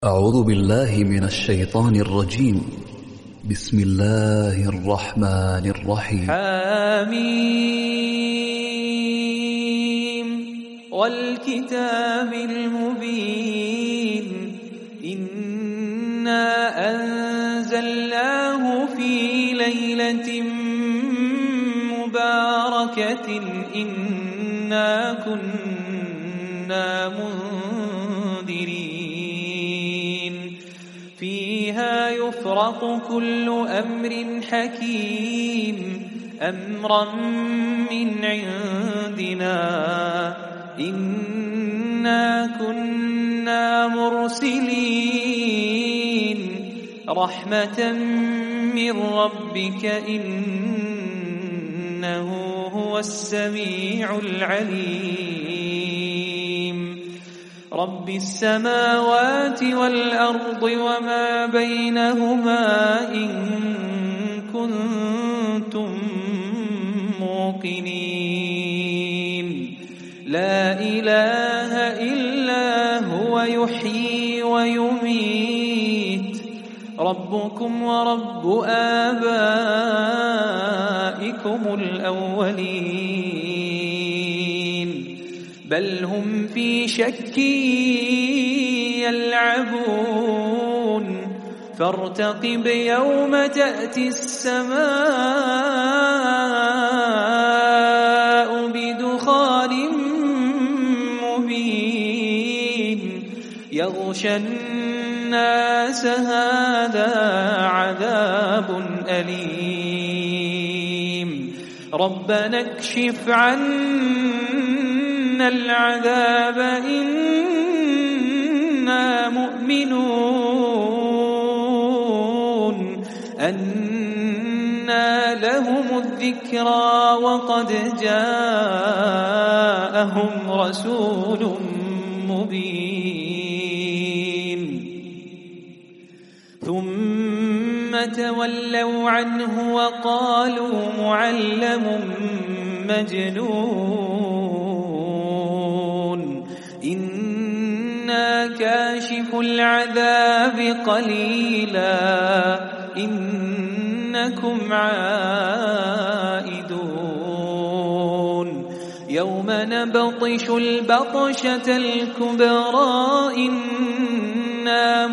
أعوذ بالله من الشيطان الرجيم. بسم الله الرحمن الرحيم. حميم والكتاب المبين إنا أنزلناه في ليلة مباركة إنا كنا منذرين فيها يفرق كل أمر حكيم أمرا من عندنا إنا كنا مرسلين رحمة من ربك إنه هو السميع العليم رب السماوات والأرض وما بينهما إن كنتم موقنين لا إله إلا هو يحيي ويميت ربكم ورب آبائكم الأولين بل هم في شك يلعبون فارتقب يوم تأتي السماء بدخان مبين يغشى الناس هذا عذاب أليم ربنا اكشف عنا العذاب إنا مؤمنون أنى لهم الذكرى وقد جاءهم رسول مبين ثم تولوا عنه وقالوا معلم مجنون إنا كاشف العذاب قليلا إنكم عائدون يوم نبطش البطشة الكبرى إنا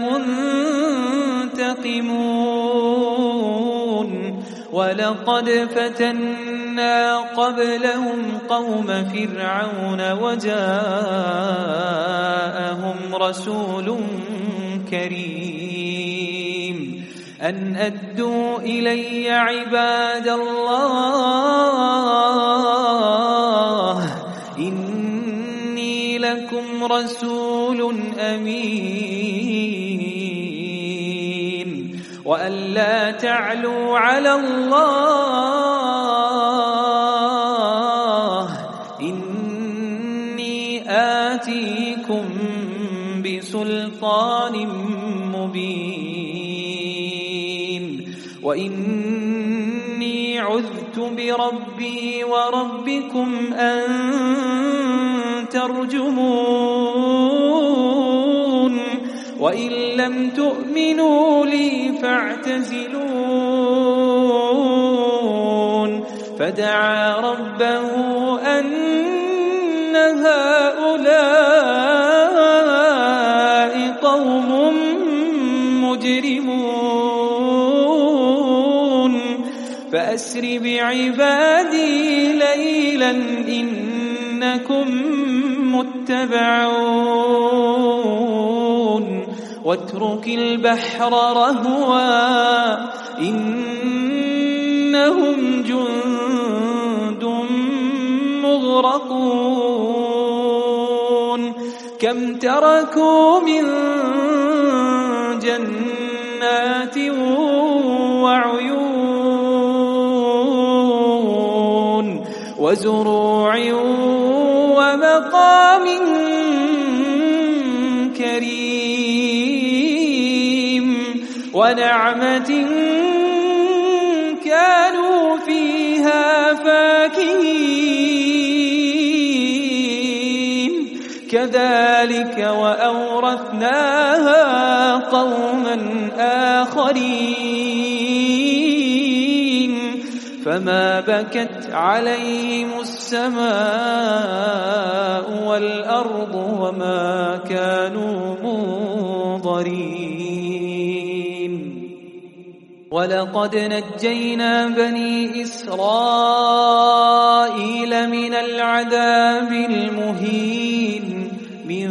منتقمون ولقد فتنا قبلهم قوم فرعون وجاءهم رسول كريم أن أدوا إلي عباد الله إني لكم رسول أمين وأن لا تعلوا على الله إني آتيكم بسلطان مبين وإني عذت بربي وربكم أن ترجمون وإن لم تؤمنوا لي فاعتزلون فدعا ربه أن هؤلاء قوم مجرمون فأسر بعبادي ليلا إنكم متبعون واترك البحر رهوا إنهم جند مغرقون كم تركوا من جنات وعيون وزروع ومقام كريم ونعمة كانوا فيها فاكهين كذلك وأورثناها قوما آخرين فما بكت عليهم السماء والأرض وما كانوا منظرين ولقد نجينا بني إسرائيل من العذاب المهين من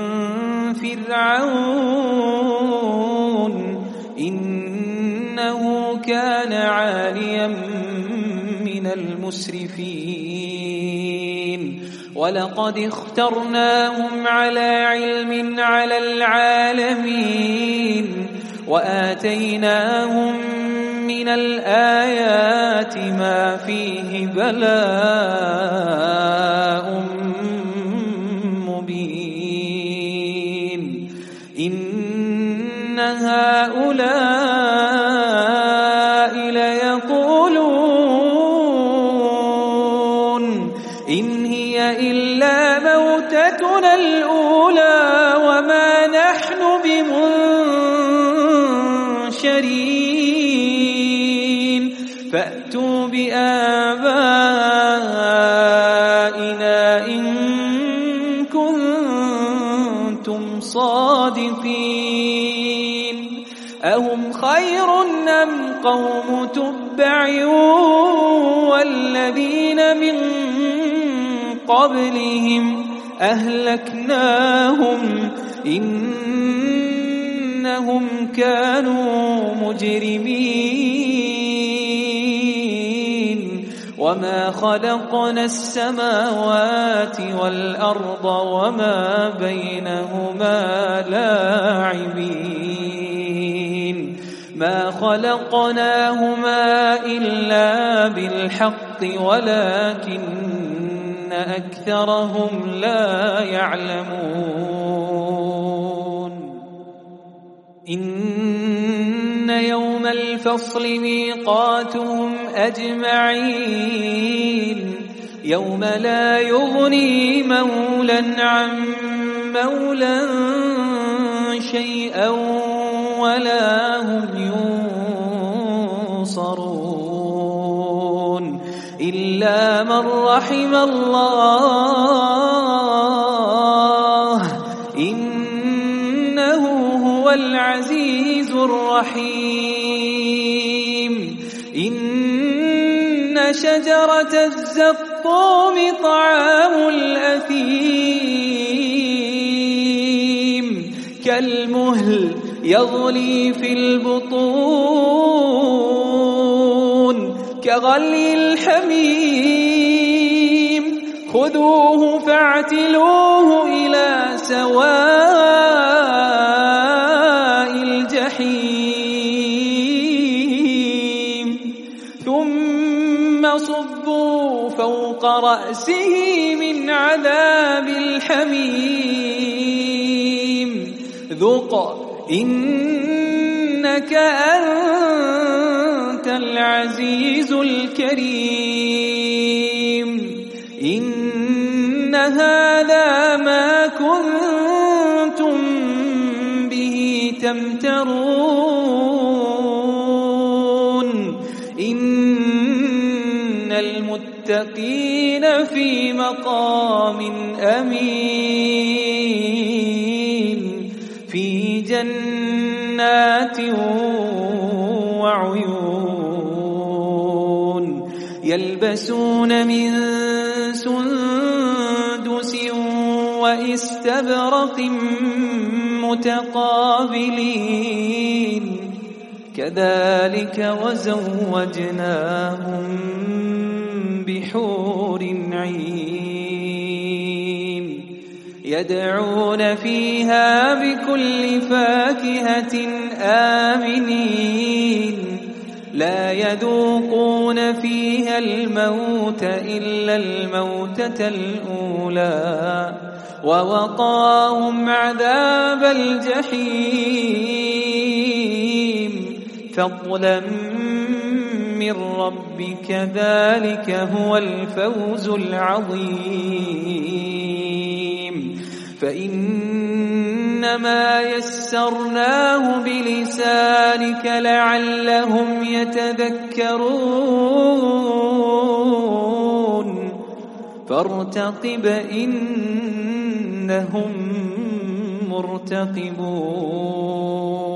فرعون إنه كان عاليا من المسرفين ولقد اخترناهم على علم على العالمين وآتيناهم من الآيات ما فيه بلاء مبين إن هؤلاء ليقولون إن هي إلا موتتنا الأولى وما نحن بمنشرين فأتوا بآبائنا إن كنتم صادقين أهم خير أم قوم تبع والذين من قبلهم أهلكناهم إنهم كانوا مجرمين وما خلقنا السماوات والأرض وما بينهما لاعبين ما خلقناهما إلا بالحق ولكن أكثرهم لا يعلمون إن يوم الفصل ميقاتهم أجمعين يوم لا يغني مولا عن مولا شيئا ولا هم ينصرون إلا من رحم الله إنه هو العزيز الرحيم إن شجرة الزقوم طعام الأثيم كالمهل يغلي في البطون كغلي الحميم خذوه فاعتلوه إلى سواء الجحيم ثم صبوا فوق رأسه من عذاب الحميم ذق إنك أنت العزيز الكريم إن هذا ما كنتم به تمترون إن المتقين في مقام أمين في جنات وعيون يلبسون من سندس واستبرق متقابلين كذلك وزوجناهم بحور عين يدعون فيها بكل فاكهة آمنين لا يذوقون فيها الموت إلا الموتة الأولى ووقاهم عذاب الجحيم فضلا من ربك ذلك هو الفوز العظيم فإنما يسرناه بلسانك لعلهم يتذكرون فارتقب إنهم مرتقبون